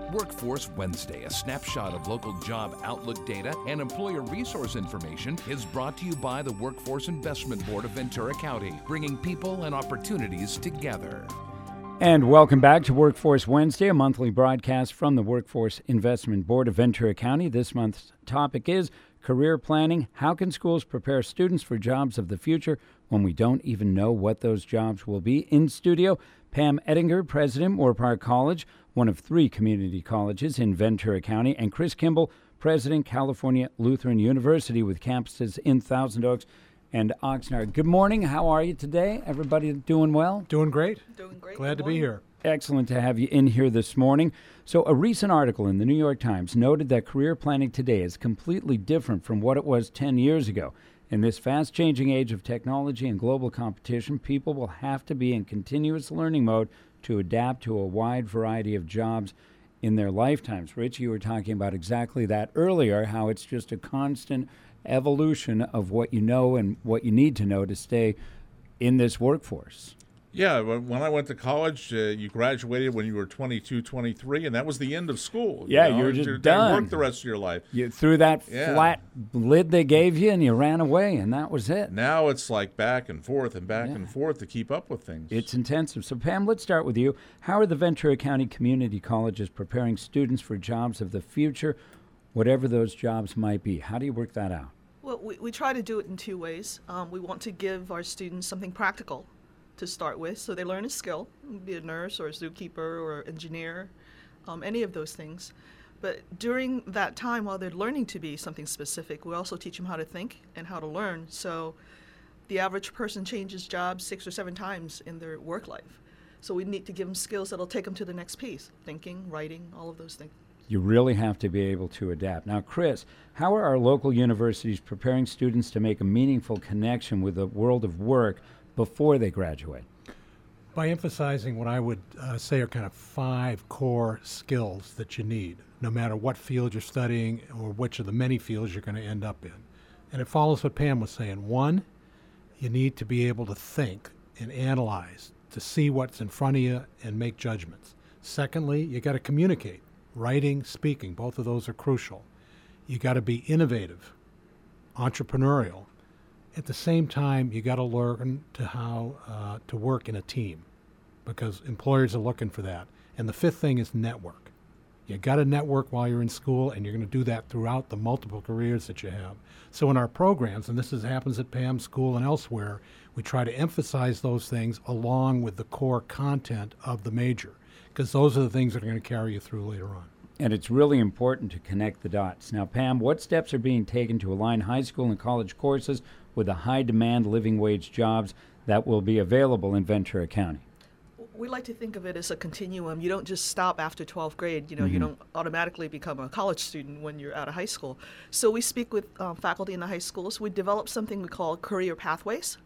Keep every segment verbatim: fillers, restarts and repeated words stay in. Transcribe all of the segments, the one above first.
Workforce Wednesday, a snapshot of local job outlook data and employer resource information, is brought to you by the Workforce Investment Board of Ventura County, bringing people and opportunities together. And welcome back to Workforce Wednesday, a monthly broadcast from the Workforce Investment Board of Ventura County. This month's topic is career planning. How can schools prepare students for jobs of the future when we don't even know what those jobs will be? In studio, Pam Ettinger, President, Moorpark College, one of three community colleges in Ventura County, and Chris Kimball, President, California Lutheran University, with campuses in Thousand Oaks and Oxnard. Good morning. How are you today? Everybody doing well? Doing great. Doing great. Glad to be here. Excellent to have you in here this morning. So a recent article in the New York Times noted that career planning today is completely different from what it was ten years ago. In this fast-changing age of technology and global competition, people will have to be in continuous learning mode to adapt to a wide variety of jobs in their lifetimes. Rich, you were talking about exactly that earlier, how it's just a constant evolution of what you know and what you need to know to stay in this workforce. Yeah, when I went to college, uh, you graduated when you were twenty-two, twenty-three, and that was the end of school. Yeah, you know? you were just you done. Work the rest of your life. You threw that Yeah. flat lid they gave you and you ran away, and that was it. Now it's like back and forth and back Yeah. and forth to keep up with things. It's intensive. So, Pam, let's start with you. How are the Ventura County Community Colleges preparing students for jobs of the future, whatever those jobs might be? How do you work that out? Well, we, we try to do it in two ways. Um, we want to give our students something practical to start with, so they learn a skill, be a nurse or a zookeeper or engineer, um, any of those things. But during that time, while they're learning to be something specific, we also teach them how to think and how to learn. So the average person changes jobs six or seven times in their work life. So we need to give them skills that'll take them to the next piece, thinking, writing, all of those things. You really have to be able to adapt. Now, Chris, how are our local universities preparing students to make a meaningful connection with the world of work before they graduate? By emphasizing what I would uh, say are kind of five core skills that you need, no matter what field you're studying or which of the many fields you're going to end up in. And it follows what Pam was saying. One, you need to be able to think and analyze, to see what's in front of you and make judgments. Secondly, you got to communicate. Writing, speaking, both of those are crucial. You got to be innovative, entrepreneurial. At the same time, you got to learn to how uh, to work in a team, because employers are looking for that. And the fifth thing is network. You got to network while you're in school, and you're going to do that throughout the multiple careers that you have. So in our programs, and this is, happens at Pam's school and elsewhere, we try to emphasize those things along with the core content of the major, because those are the things that are going to carry you through later on. And it's really important to connect the dots. Now, Pam, what steps are being taken to align high school and college courses with the high-demand living wage jobs that will be available in Ventura County? We like to think of it as a continuum. You don't just stop after twelfth grade. You know, Mm-hmm. you don't automatically become a college student when you're out of high school. So we speak with um, faculty in the high schools. We develop something we call career pathways.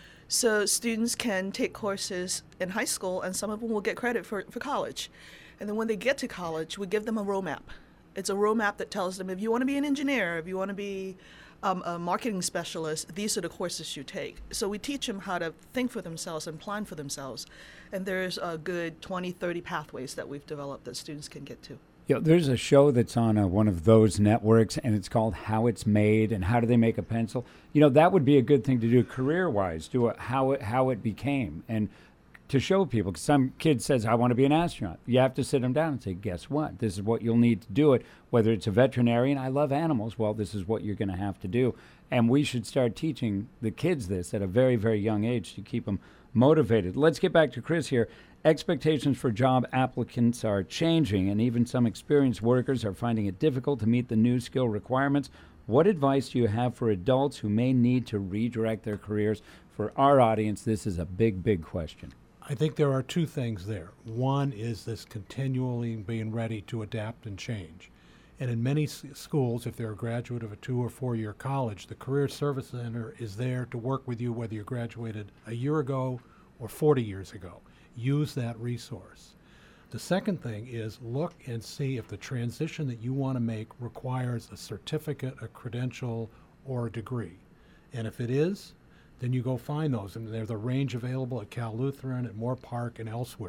So students can take courses in high school, and some of them will get credit for, for college. And then when they get to college, we give them a roadmap. It's a roadmap that tells them if you want to be an engineer, if you want to be um, a marketing specialist, these are the courses you take. So we teach them how to think for themselves and plan for themselves. And there's a good twenty, thirty pathways that we've developed that students can get to. You know, there's a show that's on uh, one of those networks, and it's called How It's Made and How Do They Make a Pencil. You know, that would be a good thing to do career-wise, do a, how it how it became, and to show people. Because some kid says, I want to be an astronaut. You have to sit them down and say, guess what? This is what you'll need to do it. Whether it's a veterinarian, I love animals, well, this is what you're going to have to do. And we should start teaching the kids this at a very, very young age to keep them motivated. Let's get back to Chris here. Expectations for job applicants are changing, and even some experienced workers are finding it difficult to meet the new skill requirements. What advice do you have for adults who may need to redirect their careers? For our audience, this is a big, big question. I think there are two things there. One is this continually being ready to adapt and change. And in many s- schools, if they're a graduate of a two or four year college, the Career Service Center is there to work with you whether you graduated a year ago or forty years ago. Use that resource. The second thing is look and see if the transition that you want to make requires a certificate, a credential, or a degree. And if it is, then you go find those. And there's a range available at Cal Lutheran, at Moorpark, and elsewhere.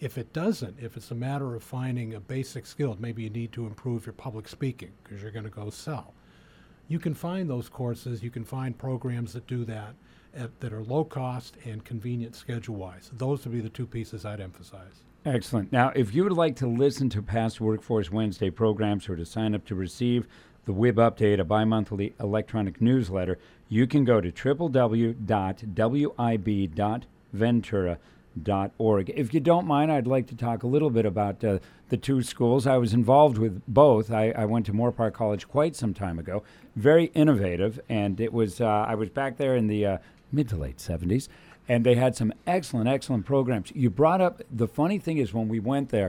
If it doesn't, if it's a matter of finding a basic skill, maybe you need to improve your public speaking because you're going to go sell. You can find those courses, you can find programs that do that at, that are low cost and convenient schedule-wise. Those would be the two pieces I'd emphasize. Excellent. Now, if you would like to listen to past Workforce Wednesday programs or to sign up to receive the W I B Update, a bi-monthly electronic newsletter, you can go to w w w dot w i b dot ventura dot org. If you don't mind, I'd like to talk a little bit about uh, the two schools. I was involved with both. I, I went to Moorpark College quite some time ago. Very innovative, and it was uh, I was back there in the uh, mid to late seventies, and they had some excellent, excellent programs. You brought up, the funny thing is when we went there,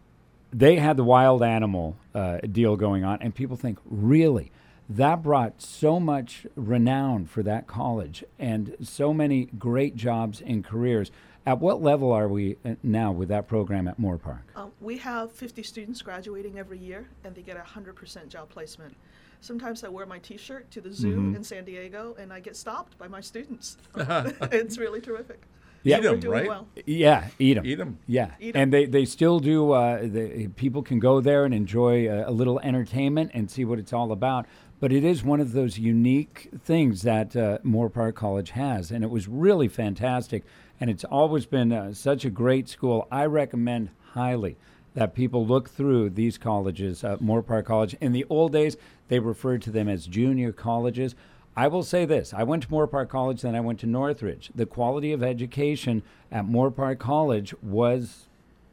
they had the wild animal uh, deal going on, and people think, really? That brought so much renown for that college and so many great jobs and careers. At what level are we now with that program at Moorpark? Um, we have fifty students graduating every year, and they get a one hundred percent job placement. Sometimes I wear my T-shirt to the zoo Mhm. in San Diego, and I get stopped by my students. It's really terrific. Yeah. So we're Edom, doing right? well. Yeah, Edom. Edom. Yeah, Edom. and they, they still do, uh, the, people can go there and enjoy a, a little entertainment and see what it's all about. But it is one of those unique things that uh, Moorpark College has, and it was really fantastic. And it's always been uh, such a great school. I recommend highly that people look through these colleges, uh, Moorpark College. In the old days, they referred to them as junior colleges. I will say this. I went to Moorpark College, then I went to Northridge. The quality of education at Moorpark College was,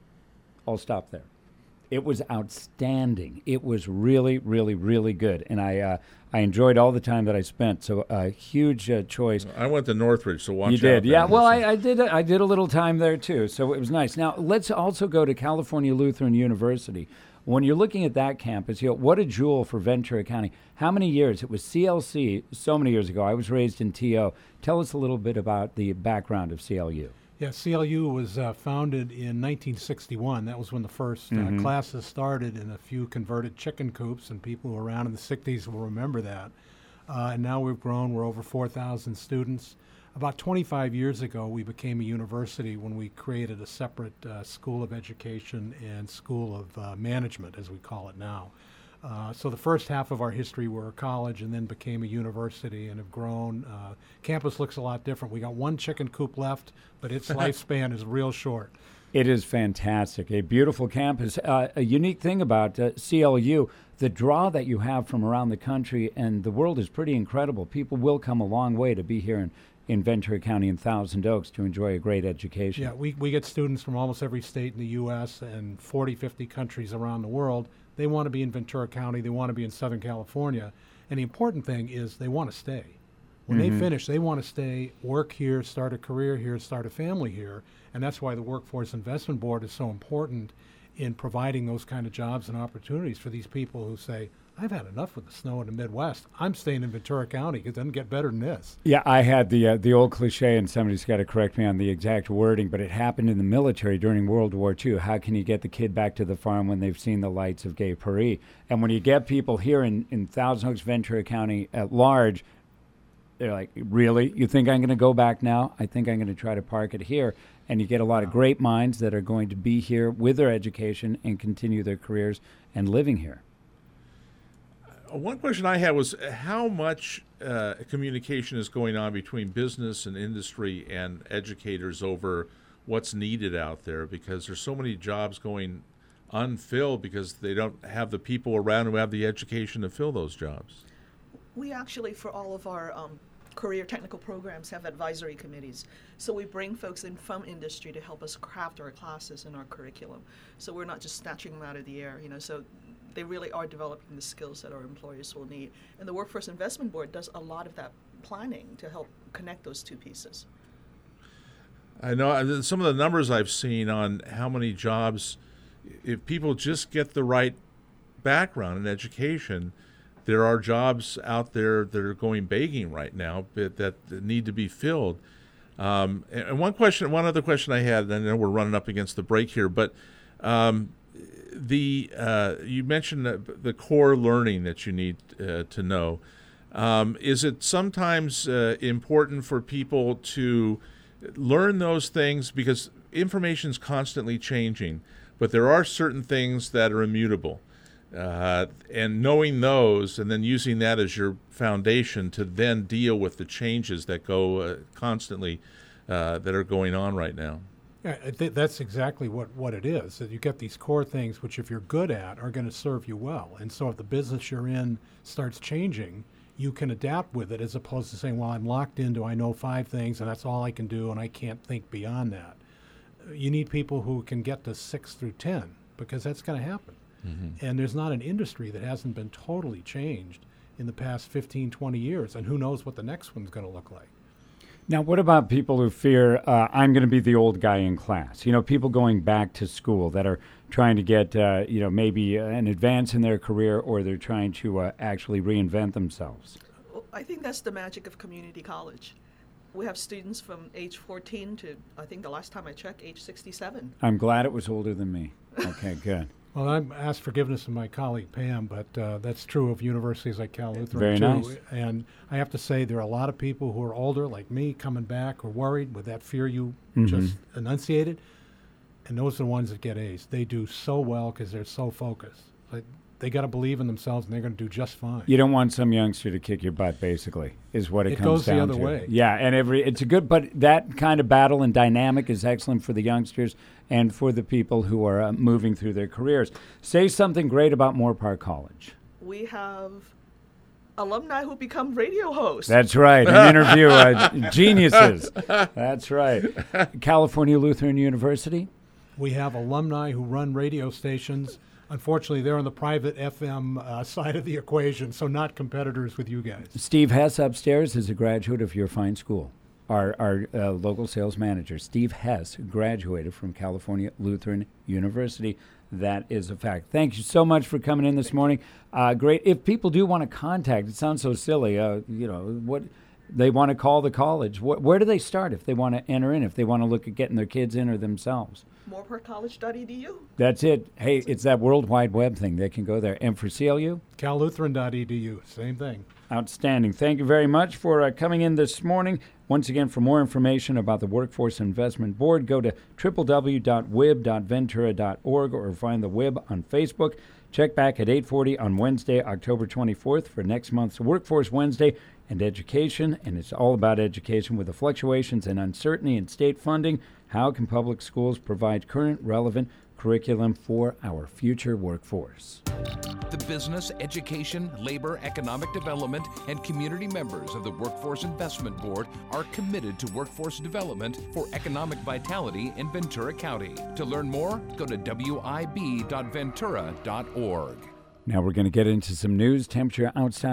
I'll stop there. It was outstanding. It was really, really, really good. And I uh, I enjoyed all the time that I spent. So a huge uh, choice. I went to Northridge, so watch You out. did, there. yeah. Well, I, I did. A, I did a little time there too, so it was nice. Now let's also go to California Lutheran University. When you're looking at that campus, you know, what a jewel for Ventura County. How many years? It was C L C so many years ago. I was raised in T O. Tell us a little bit about the background of C L U. Yeah, C L U was uh, founded in nineteen sixty-one. That was when the first uh, Mhm. classes started, and a few converted chicken coops, and people who were around in the sixties will remember that. Uh, and now we've grown. We're over four thousand students. About twenty-five years ago, we became a university when we created a separate uh, School of Education and School of uh, Management, as we call it now. Uh, so the first half of our history were a college and then became a university and have grown. Uh, campus looks a lot different. We got one chicken coop left, but its lifespan is real short. It is fantastic. A beautiful campus. Uh, a unique thing about uh, C L U, the draw that you have from around the country and the world is pretty incredible. People will come a long way to be here in, in Ventura County and Thousand Oaks to enjoy a great education. Yeah, we, we get students from almost every state in the U S and forty, fifty countries around the world. They want to be in Ventura County. They want to be in Southern California. And the important thing is they want to stay. When Mhm. they finish, they want to stay, work here, start a career here, start a family here. And that's why the Workforce Investment Board is so important in providing those kind of jobs and opportunities for these people who say, I've had enough with the snow in the Midwest. I'm staying in Ventura County because it doesn't get better than this. Yeah, I had the uh, the old cliche, and somebody's got to correct me on the exact wording, but it happened in the military during World War Two. How can you get the kid back to the farm when they've seen the lights of Gay Paris? And when you get people here in, in Thousand Oaks, Ventura County at large, they're like, really? You think I'm going to go back now? I think I'm going to try to park it here. And you get a lot of great minds that are going to be here with their education and continue their careers and living here. One question I had was how much uh, communication is going on between business and industry and educators over what's needed out there, because there's so many jobs going unfilled because they don't have the people around who have the education to fill those jobs. We actually, for all of our um, career technical programs, have advisory committees. So we bring folks in from industry to help us craft our classes and our curriculum. So we're not just snatching them out of the air, you know. So they really are developing the skills that our employers will need. And the Workforce Investment Board does a lot of that planning to help connect those two pieces. I know uh, some of the numbers I've seen on how many jobs, if people just get the right background and education, there are jobs out there that are going begging right now that, that need to be filled. Um, and one question, one other question I had, and I know we're running up against the break here, but um, the uh, you mentioned the, the core learning that you need uh, to know. Um, is it sometimes uh, important for people to learn those things? Because information's constantly changing, but there are certain things that are immutable. Uh, and knowing those and then using that as your foundation to then deal with the changes that go uh, constantly uh, that are going on right now. Yeah, I think that's exactly what, what it is. That you get these core things which, if you're good at, are going to serve you well. And so if the business you're in starts changing, you can adapt with it, as opposed to saying, well, I'm locked into, I know five things and that's all I can do and I can't think beyond that. You need people who can get to six through ten, because that's going to happen. Mm-hmm. And there's not an industry that hasn't been totally changed in the past fifteen, twenty years, and who knows what the next one's going to look like. Now, what about people who fear, uh, I'm going to be the old guy in class? You know, people going back to school that are trying to get, uh, you know, maybe an advance in their career, or they're trying to uh, actually reinvent themselves. Well, I think that's the magic of community college. We have students from age fourteen to, I think the last time I checked, age sixty-seven. I'm glad it was older than me. Okay, good. Well, I ask forgiveness of my colleague Pam, but uh, that's true of universities like Cal Lutheran Very too. nice. And I have to say, there are a lot of people who are older, like me, coming back, who are worried with that fear you Mm-hmm. just enunciated. And those are the ones that get A's. They do so well because they're so focused. Like, they got to believe in themselves, and they're going to do just fine. You don't want some youngster to kick your butt, basically, is what it, It comes goes the down other to. way. Yeah, and every it's a good, but that kind of battle and dynamic is excellent for the youngsters and for the people who are uh, moving through their careers. Say something great about Moore Park College. We have alumni who become radio hosts. That's right, an interview, uh, geniuses. That's right. California Lutheran University. We have alumni who run radio stations. Unfortunately, they're on the private F M uh, side of the equation, so not competitors with you guys. Steve Hess upstairs is a graduate of your fine school. Our, our uh, local sales manager, Steve Hess, graduated from California Lutheran University. That is a fact. Thank you so much for coming in this morning. Uh, great. If people do want to contact, it sounds so silly, uh, you know, what they want to call the college. Wh- where do they start if they want to enter in, if they want to look at getting their kids in or themselves? moore park college dot e d u. That's it. Hey, it's that World Wide Web thing. They can go there. And for C L U? cal lutheran dot e d u, same thing. Outstanding. Thank you very much for uh, coming in this morning. Once again, for more information about the Workforce Investment Board, go to w w w dot w i b dot ventura dot org or find the W I B on Facebook. Check back at eight forty on Wednesday, October twenty-fourth for next month's Workforce Wednesday and education. And it's all about education with the fluctuations and uncertainty in state funding. How can public schools provide current, relevant curriculum for our future workforce? The business, education, labor, economic development, and community members of the Workforce Investment Board are committed to workforce development for economic vitality in Ventura County. To learn more, go to w i b dot ventura dot org. Now we're going to get into some news. Temperature outside